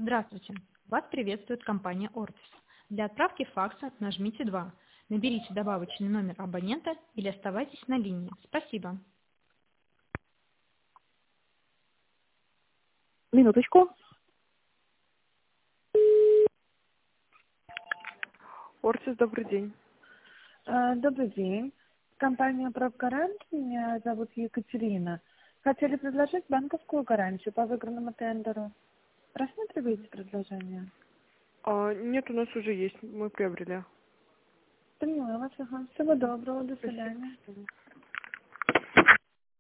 Здравствуйте! Вас приветствует компания Ortis. Для отправки факса нажмите 2. Наберите добавочный номер абонента или оставайтесь на линии. Спасибо. Минуточку. Ортис, добрый день. Добрый день. Компания «Профгарант». Меня зовут Екатерина. Хотели предложить банковскую гарантию по выигранному тендеру. Рассматриваете предложение? Нет, у нас уже есть, мы приобрели. Поняла вас, ага. Всего доброго, до Спасибо. свидания.